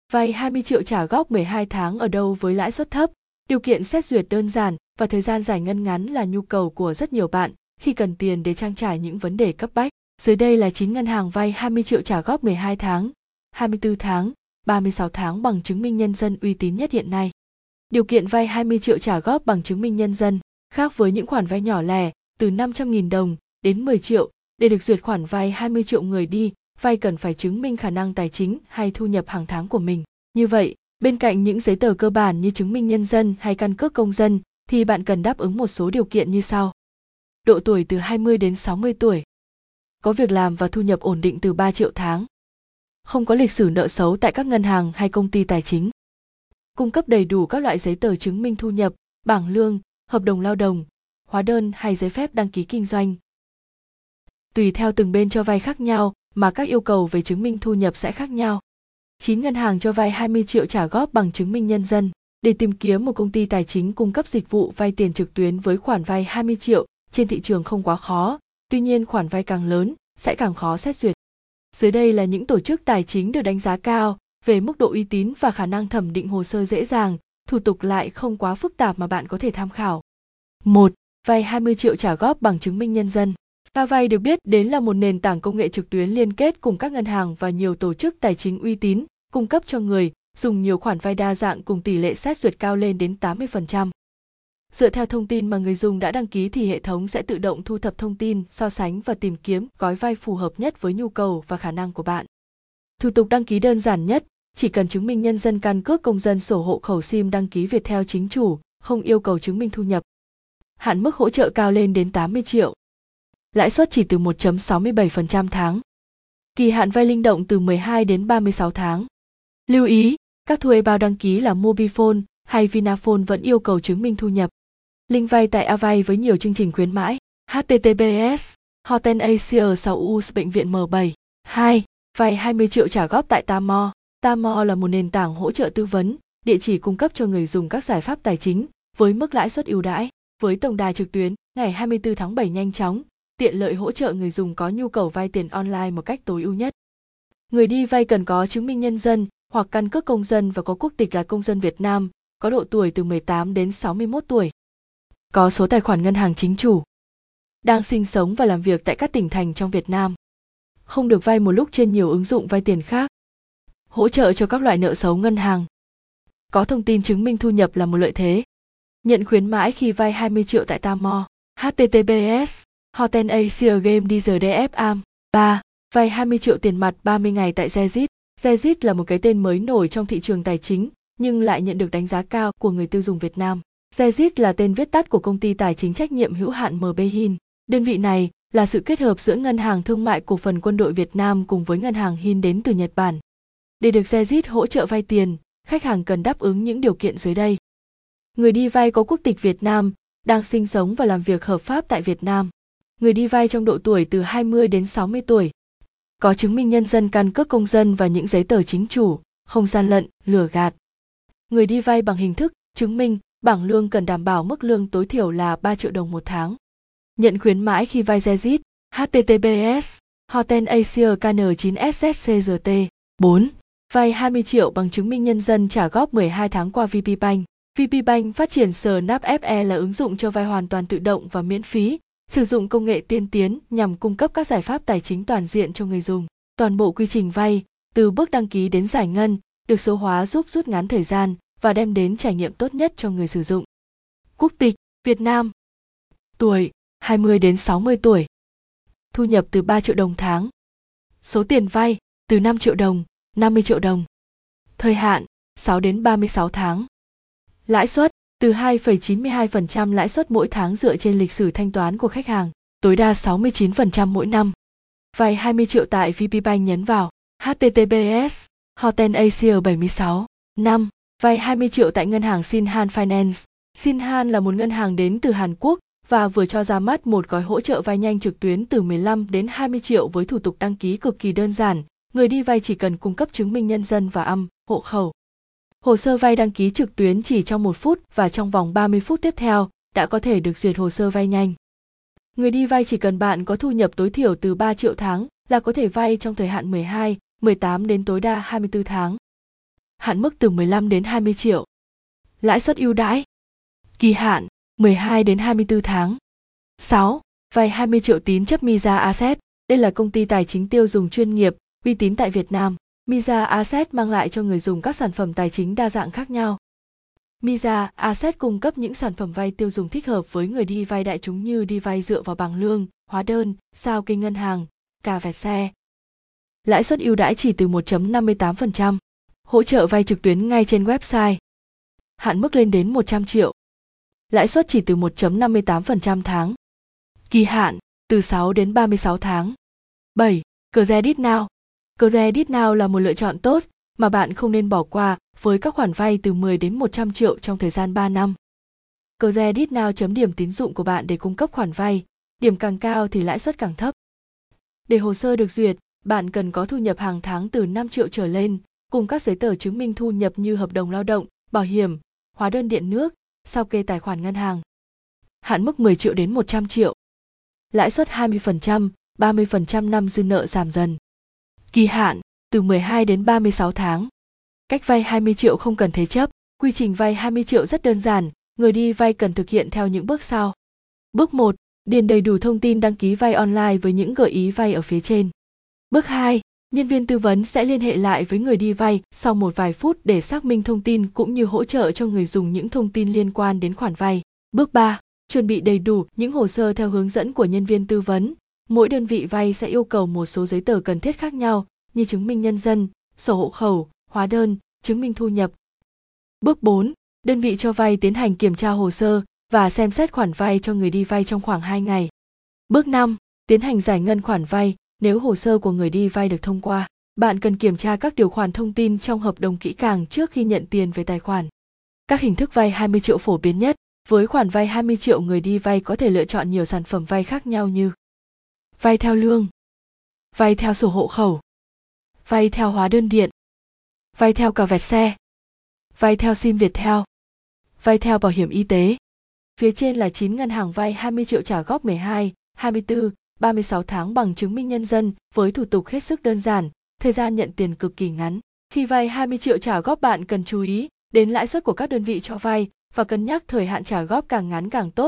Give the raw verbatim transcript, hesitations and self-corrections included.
Vay hai mươi triệu trả góp mười hai tháng ở đâu với lãi suất thấp, điều kiện xét duyệt đơn giản và thời gian giải ngân ngắn là nhu cầu của rất nhiều bạn khi cần tiền để trang trải những vấn đề cấp bách. Dưới đây là chín ngân hàng vay hai mươi triệu trả góp mười hai tháng, hai mươi tư tháng, ba mươi sáu tháng bằng chứng minh nhân dân uy tín nhất hiện nay. Điều kiện vay hai mươi triệu trả góp bằng chứng minh nhân dân khác với những khoản vay nhỏ lẻ từ năm trăm nghìn đồng đến mười triệu. Để được duyệt khoản vay hai mươi triệu, người đi vay cần phải chứng minh khả năng tài chính hay thu nhập hàng tháng của mình. Như vậy, bên cạnh những giấy tờ cơ bản như chứng minh nhân dân hay căn cước công dân thì bạn cần đáp ứng một số điều kiện như sau. Độ tuổi từ hai mươi đến sáu mươi tuổi. Có việc làm và thu nhập ổn định từ ba triệu tháng. Không có lịch sử nợ xấu tại các ngân hàng hay công ty tài chính. Cung cấp đầy đủ các loại giấy tờ chứng minh thu nhập, bảng lương, hợp đồng lao động, hóa đơn hay giấy phép đăng ký kinh doanh. Tùy theo từng bên cho vay khác nhau mà các yêu cầu về chứng minh thu nhập sẽ khác nhau. chín ngân hàng cho vay hai mươi triệu trả góp bằng chứng minh nhân dân. Để tìm kiếm một công ty tài chính cung cấp dịch vụ vay tiền trực tuyến với khoản vay hai mươi triệu trên thị trường không quá khó, tuy nhiên khoản vay càng lớn sẽ càng khó xét duyệt. Dưới đây là những tổ chức tài chính được đánh giá cao về mức độ uy tín và khả năng thẩm định hồ sơ dễ dàng, thủ tục lại không quá phức tạp mà bạn có thể tham khảo. một. Vay hai mươi triệu trả góp bằng chứng minh nhân dân. Kavay được biết đến là một nền tảng công nghệ trực tuyến liên kết cùng các ngân hàng và nhiều tổ chức tài chính uy tín, cung cấp cho người dùng nhiều khoản vay đa dạng cùng tỷ lệ xét duyệt cao lên đến tám mươi phần trăm. Dựa theo thông tin mà người dùng đã đăng ký thì hệ thống sẽ tự động thu thập thông tin, so sánh và tìm kiếm gói vay phù hợp nhất với nhu cầu và khả năng của bạn. Thủ tục đăng ký đơn giản nhất, chỉ cần chứng minh nhân dân, căn cước công dân, sổ hộ khẩu, sim đăng ký Viettel chính chủ, không yêu cầu chứng minh thu nhập. Hạn mức hỗ trợ cao lên đến tám mươi triệu. Lãi suất chỉ từ một phẩy sáu mươi bảy phần trăm tháng. Kỳ hạn vay linh động từ mười hai đến ba mươi sáu tháng. Lưu ý, các thuê bao đăng ký là Mobifone hay Vinaphone vẫn yêu cầu chứng minh thu nhập. Link vay tại Avay với nhiều chương trình khuyến mãi. H T T P S Hotel Asia sáu U S Bệnh viện M bảy. hai. Vay hai mươi triệu trả góp tại Tamo. Tamo là một nền tảng hỗ trợ tư vấn, địa chỉ cung cấp cho người dùng các giải pháp tài chính với mức lãi suất ưu đãi. Với tổng đài trực tuyến ngày hai mươi tư tháng bảy nhanh chóng, tiện lợi hỗ trợ người dùng có nhu cầu vay tiền online một cách tối ưu nhất. Người đi vay cần có chứng minh nhân dân hoặc căn cước công dân và có quốc tịch là công dân Việt Nam, có độ tuổi từ mười tám đến sáu mươi mốt tuổi. Có số tài khoản ngân hàng chính chủ. Đang sinh sống và làm việc tại các tỉnh thành trong Việt Nam. Không được vay một lúc trên nhiều ứng dụng vay tiền khác. Hỗ trợ cho các loại nợ xấu ngân hàng. Có thông tin chứng minh thu nhập là một lợi thế. Nhận khuyến mãi khi vay hai mươi triệu tại Tamo. H T T P S Hotel Asia Game D R D F A M. ba. Vay hai mươi triệu tiền mặt ba mươi ngày tại Zezit. Zezit là một cái tên mới nổi trong thị trường tài chính, nhưng lại nhận được đánh giá cao của người tiêu dùng Việt Nam. Zezit là tên viết tắt của công ty tài chính trách nhiệm hữu hạn em bê Hin. Đơn vị này là sự kết hợp giữa Ngân hàng Thương mại Cổ phần Quân đội Việt Nam cùng với ngân hàng Hin đến từ Nhật Bản. Để được Zezit hỗ trợ vay tiền, khách hàng cần đáp ứng những điều kiện dưới đây. Người đi vay có quốc tịch Việt Nam, đang sinh sống và làm việc hợp pháp tại Việt Nam. Người đi vay trong độ tuổi từ hai mươi đến sáu mươi tuổi. Có chứng minh nhân dân, căn cước công dân và những giấy tờ chính chủ, không gian lận, lừa gạt. Người đi vay bằng hình thức chứng minh, bảng lương cần đảm bảo mức lương tối thiểu là ba triệu đồng một tháng. Nhận khuyến mãi khi vay Zezit. H T T P S Hotel Asia K N chín S S C G T. bốn. Vay hai mươi triệu bằng chứng minh nhân dân trả góp mười hai tháng qua vê pê Bank. vê pê Bank phát triển Snap ép e là ứng dụng cho vay hoàn toàn tự động và miễn phí, sử dụng công nghệ tiên tiến nhằm cung cấp các giải pháp tài chính toàn diện cho người dùng. Toàn bộ quy trình vay, từ bước đăng ký đến giải ngân, được số hóa giúp rút ngắn thời gian và đem đến trải nghiệm tốt nhất cho người sử dụng. Quốc tịch Việt Nam. Tuổi hai mươi đến sáu mươi tuổi. Thu nhập từ ba triệu đồng tháng. Số tiền vay từ năm triệu đồng, năm mươi triệu đồng. Thời hạn sáu đến ba mươi sáu tháng. Lãi suất từ hai phẩy chín mươi hai phần trăm lãi suất mỗi tháng dựa trên lịch sử thanh toán của khách hàng, tối đa sáu mươi chín phần trăm mỗi năm. Vay hai mươi triệu tại vê pê Bank nhấn vào H T T P S Hotel Asia bảy mươi sáu. năm. Vay hai mươi triệu tại ngân hàng Shinhan Finance. Shinhan là một ngân hàng đến từ Hàn Quốc và vừa cho ra mắt một gói hỗ trợ vay nhanh trực tuyến từ mười lăm đến hai mươi triệu với thủ tục đăng ký cực kỳ đơn giản. Người đi vay chỉ cần cung cấp chứng minh nhân dân và âm, hộ khẩu. Hồ sơ vay đăng ký trực tuyến chỉ trong một phút và trong vòng ba mươi phút tiếp theo đã có thể được duyệt hồ sơ vay nhanh. Người đi vay chỉ cần bạn có thu nhập tối thiểu từ ba triệu tháng là có thể vay trong thời hạn mười hai, mười tám đến tối đa hai mươi tư tháng. Hạn mức từ mười lăm đến hai mươi triệu. Lãi suất ưu đãi. Kỳ hạn mười hai đến hai mươi tư tháng. sáu. Vay hai mươi triệu tín chấp Miza Asset. Đây là công ty tài chính tiêu dùng chuyên nghiệp, uy tín tại Việt Nam. Miza Asset mang lại cho người dùng các sản phẩm tài chính đa dạng khác nhau. Miza Asset cung cấp những sản phẩm vay tiêu dùng thích hợp với người đi vay đại chúng như đi vay dựa vào bảng lương, hóa đơn, sao kê ngân hàng, cà vẹt xe. Lãi suất ưu đãi chỉ từ một phẩy năm mươi tám phần trăm. Hỗ trợ vay trực tuyến ngay trên website. Hạn mức lên đến một trăm triệu. Lãi suất chỉ từ một phẩy năm mươi tám phần trăm tháng. Kỳ hạn từ sáu đến ba mươi sáu tháng. bảy. Credit Now. Credit Now là một lựa chọn tốt mà bạn không nên bỏ qua với các khoản vay từ mười đến một trăm triệu trong thời gian ba năm. Credit Now chấm điểm tín dụng của bạn để cung cấp khoản vay, điểm càng cao thì lãi suất càng thấp. Để hồ sơ được duyệt, bạn cần có thu nhập hàng tháng từ năm triệu trở lên, cùng các giấy tờ chứng minh thu nhập như hợp đồng lao động, bảo hiểm, hóa đơn điện nước, sao kê tài khoản ngân hàng. Hạn mức mười triệu đến một trăm triệu. Lãi suất hai mươi phần trăm, ba mươi phần trăm năm dư nợ giảm dần. Kỳ hạn từ mười hai đến ba mươi sáu tháng. Cách vay hai mươi triệu không cần thế chấp. Quy trình vay hai mươi triệu rất đơn giản, người đi vay cần thực hiện theo những bước sau. Bước một. Điền đầy đủ thông tin đăng ký vay online với những gợi ý vay ở phía trên. Bước hai. Nhân viên tư vấn sẽ liên hệ lại với người đi vay sau một vài phút để xác minh thông tin cũng như hỗ trợ cho người dùng những thông tin liên quan đến khoản vay. Bước ba. Chuẩn bị đầy đủ những hồ sơ theo hướng dẫn của nhân viên tư vấn. Mỗi đơn vị vay sẽ yêu cầu một số giấy tờ cần thiết khác nhau như chứng minh nhân dân, sổ hộ khẩu, hóa đơn, chứng minh thu nhập. Bước bốn. Đơn vị cho vay tiến hành kiểm tra hồ sơ và xem xét khoản vay cho người đi vay trong khoảng hai ngày. Bước năm. Tiến hành giải ngân khoản vay nếu hồ sơ của người đi vay được thông qua. Bạn cần kiểm tra các điều khoản thông tin trong hợp đồng kỹ càng trước khi nhận tiền về tài khoản. Các hình thức vay hai mươi triệu phổ biến nhất. Với khoản vay hai mươi triệu, người đi vay có thể lựa chọn nhiều sản phẩm vay khác nhau như vay theo lương, vay theo sổ hộ khẩu, vay theo hóa đơn điện, vay theo cà vẹt xe, vay theo sim Viettel, vay theo bảo hiểm y tế. Phía trên là chín ngân hàng vay hai mươi triệu trả góp mười hai, hai mươi tư, ba mươi sáu tháng bằng chứng minh nhân dân với thủ tục hết sức đơn giản, thời gian nhận tiền cực kỳ ngắn. Khi vay hai mươi triệu trả góp, bạn cần chú ý đến lãi suất của các đơn vị cho vay và cân nhắc thời hạn trả góp càng ngắn càng tốt